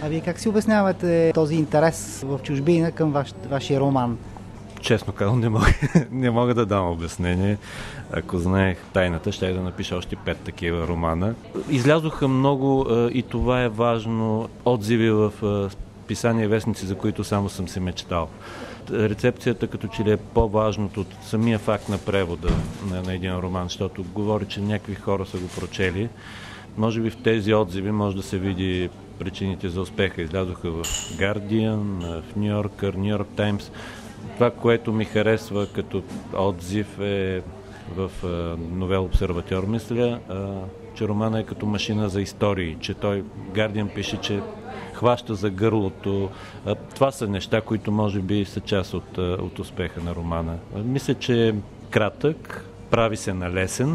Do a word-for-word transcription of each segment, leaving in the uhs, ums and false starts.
А вие как си обяснявате този интерес в чужбина към ваш, вашия роман? Честно казвам, не мога, не мога да дам обяснение. Ако знаех тайната, ще да напиша още пет такива романа. Излязоха много, и това е важно, отзиви в писания и вестници, за които само съм си мечтал. Рецепцията като че ли е по-важното от самия факт на превода на, на един роман, защото говори, че някакви хора са го прочели. Може би в тези отзиви може да се види причините за успеха. Излязоха в Guardian, в New Yorker, New York Times. Това, което ми харесва като отзив е в Новел Обсерватьор, мисля, че романа е като машина за истории, че той, Guardian пише, че хваща за гърлото. Това са неща, които може би са част от, от успеха на романа. Мисля, че е кратък, прави се на лесен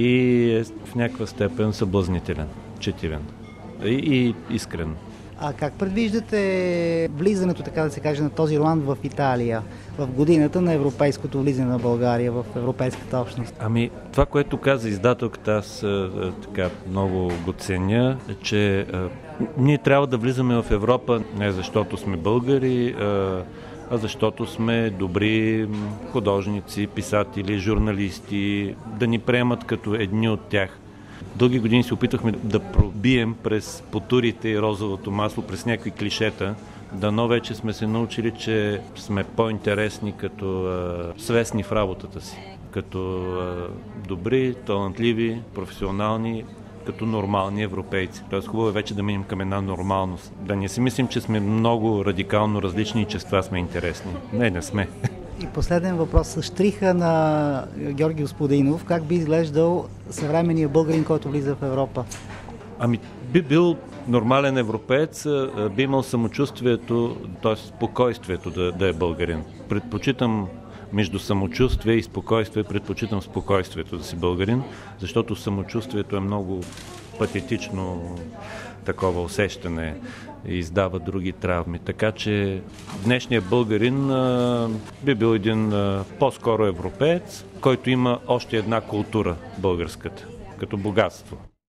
и е в някаква степен съблазнителен, четивен и, и искрен. А как предвиждате влизането, така да се каже, на този роман в Италия, в годината на европейското влизане на България в европейската общност? Ами, това, което каза издателката, аз а, така много го ценя, е, че а, ние трябва да влизаме в Европа не защото сме българи, а, а защото сме добри художници, писатели, журналисти, да ни приемат като едни от тях. Дълги години се опитахме да пробием през потурите и розовото масло, през някакви клишета. Дано вече сме се научили, че сме по-интересни като а, свестни в работата си. Като а, добри, талантливи, професионални, като нормални европейци. Тоест хубаво е вече да минем към една нормалност. Да не си мислим, че сме много радикално различни и че с това сме интересни. Не, не сме. И последен въпрос. С щриха на Георги Господинов, как би изглеждал съвременния българин, който влиза в Европа? Ами, би бил нормален европеец, би имал самочувствието, т.е. спокойствието да, да е българин. Предпочитам между самочувствие и спокойствие, предпочитам спокойствието да си българин, защото самочувствието е много патетично такова усещане и издава други травми. Така че днешният българин а, би бил един а, по-скоро европеец, който има още една култура, българската, като богатство.